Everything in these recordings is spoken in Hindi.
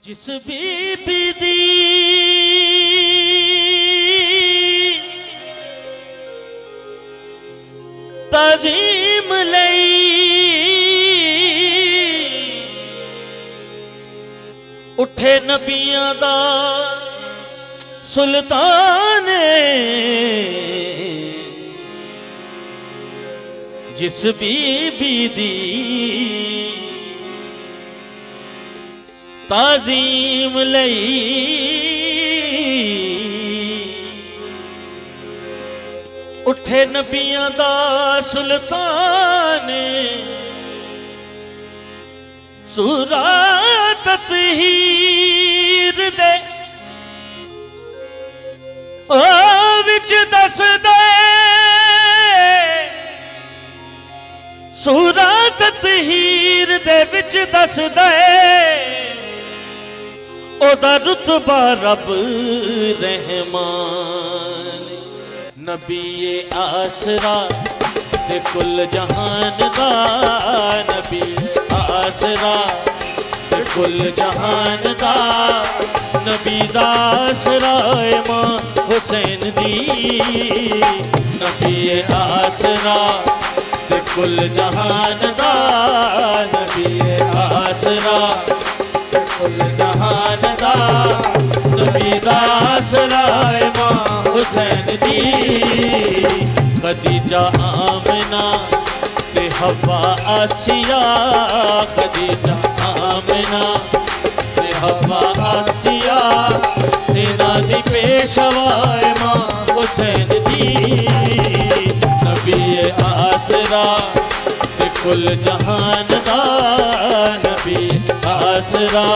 जिस बीबी दी ताजीम लई उठे नबियां दा सुल्तान, जिस बीबी दी ताजीम लई उठे नबियां दा सुल्तान, सूरा ततहीर दे ओ विच दस दे, सूरा ततहीर दे विच दस दे ओदा रुतबा रब रहमान। नबी आसरा ते कुल जहान दा, नबी आसरा ते कुल जहान दा, नबी दा आसरा मां हुसैन दी, नबी आसरा ते कुल जहान दा, नबी आसरा कुल जहान दा, नबी दा आसरा मां हुसैन दी। खदीजा आमना ते हवा आसिया, खदीजा आमना ते हवा आसिया, तेना दी पेशवा मां हुसैन दी, नबी आसरा ते कुल जहान दा, नबी आसरा।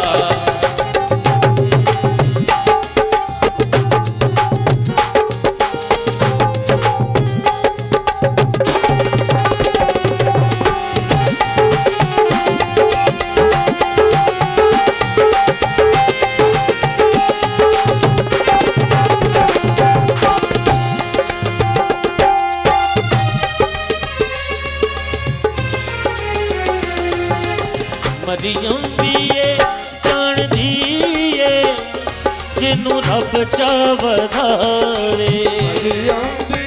मरियम भी ये जान दिए जिन्नू रब चा वधावे, मरियम भी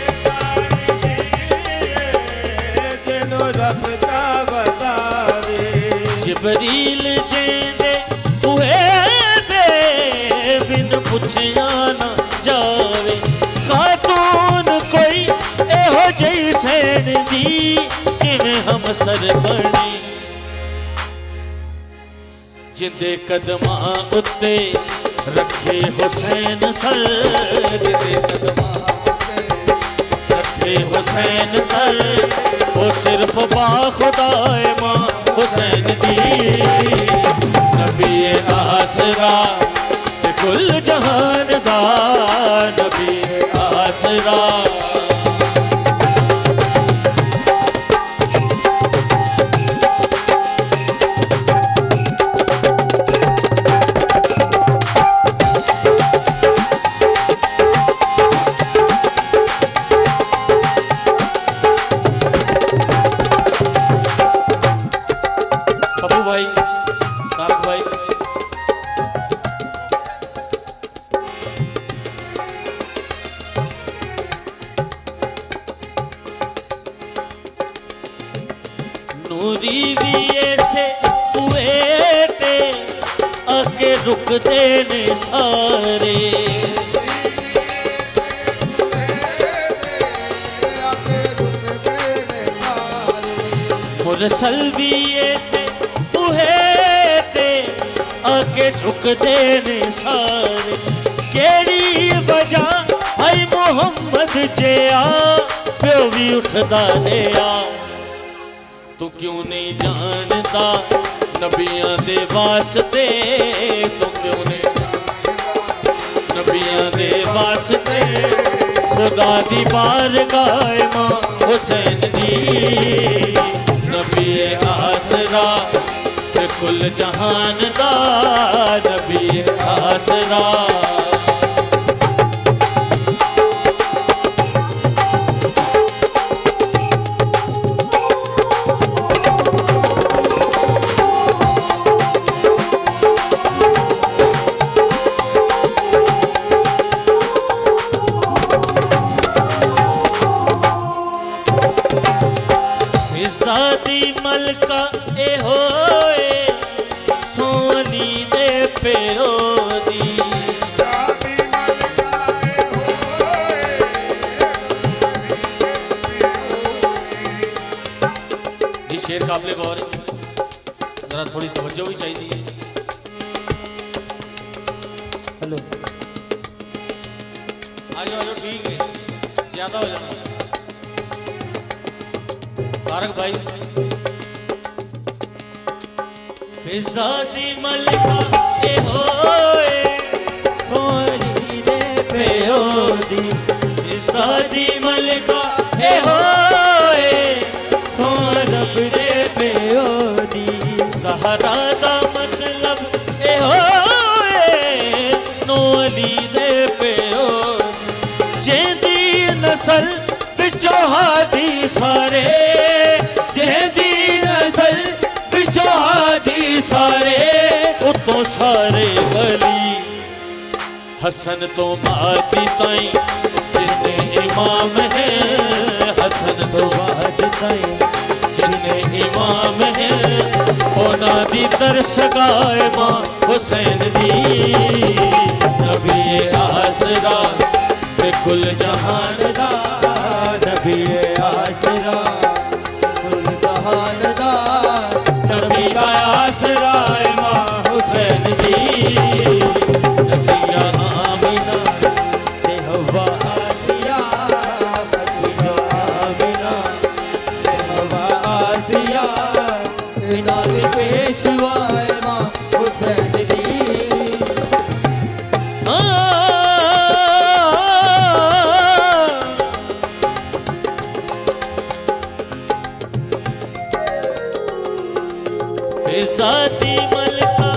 जिन्नू रब चा वधावे, जिबरील जेंदे हुए दे बिन पुछया ना जावे, खातून कोई एहो जई सैन दी किवें हम सर बनी, जिंदे कदमां उत्ते रखे हुसैन सर, जिंदे कदमां रखे हुसैन सर, वो सिर्फ बाखुदाए मां हुसैन दी, नबी आसरा ते कुल जहान दा, नबी आसरा। नूरी भी ऐसे हुए थे आके रुकते ने सारे, मुरसल भी ऐसे हुए थे आके झुकते ने सारे, केड़ी वजह है मोहम्मद जिया प्यो भी उठदा रहा, तू क्यों नहीं जानता नबियां दे वास्ते, तू क्यों नहीं नबियां दे वास्ते, खुदा दी बारगाह मां हुसैन दी, नबी आसरा ते कुल जहान दा, नबी आसरा। ਪਿਓ ਦੀ। ਦਾਦੀ ਮਲ ਗਾਏ ਹੋਏ जी शेर काबिल गौर है, जरा थोड़ी तवज्जो भी चाहिए। हेलो आ जाओ ठीक है, ज्यादा हो जाना। तारक भाई फिजा दी मलका ए होए सोनी दे पियो दी। फिजा दी मलका ए होए सोरब दे पियो दी। सहारा दा मतलब ए होए नो अली दे पियो जेंदी नस्ल विचों हादी सारे, जेंदी नस्ल विचों हादी सारे, उतों सारे वली हसन तो बाती ताई जिन्ने इमाम है, हसन तो बाज ताई जिन्ने इमाम है ओना दी तरस गाए मां हुसैन दी। नबी आसरा ते कुल जहान दा, नबी आसरा कुल जहान दा। नबी दा आसरा है मां हुसैन दी। नबी या आमिना ते हवा आसिया खदीजा आमिना। ते हवा आसिया इना दे पेशवाए मां हुसैन दी। फिजा दी मलका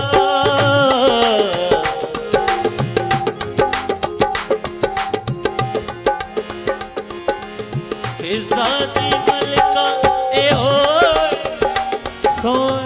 फिजा दी मलका ए होए सोन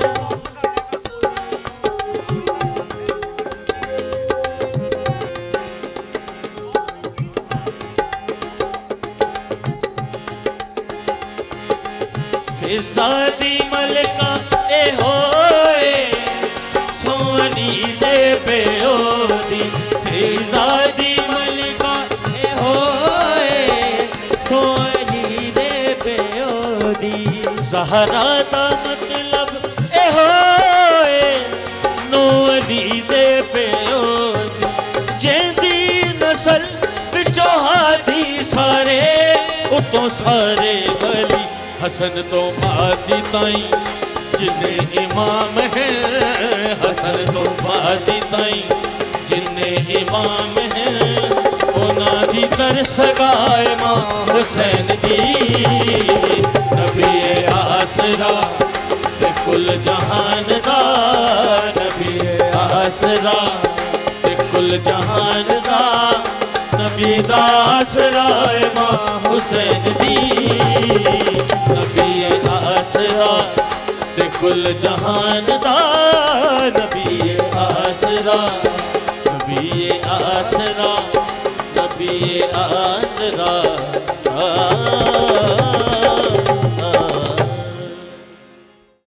फिजा दी मलका ए होए सोनी दे पियो दी। फिजा दी मलका ए होए सोनी दे पियो दी। सहारा दा मतलब ए होए नो अली दे पियो दी। जेंदी नस्ल विचों हादी सारे, उतों सारे वली हसन तो बाती ताई जिन्ने इमाम है, हसन तो बाती ताई जिन्ने इमाम है ओना दी तरस गाए मां हुसैन दी। नबी आसरा ते कुल जहान दा, नबी आसरा ते कुल जहान दा। नबी दा आसरा है मां हुसैन दी। नबी आसरा ते कुल जहान दा, नबी आसरा, नबी आसरा, नबी आसरा।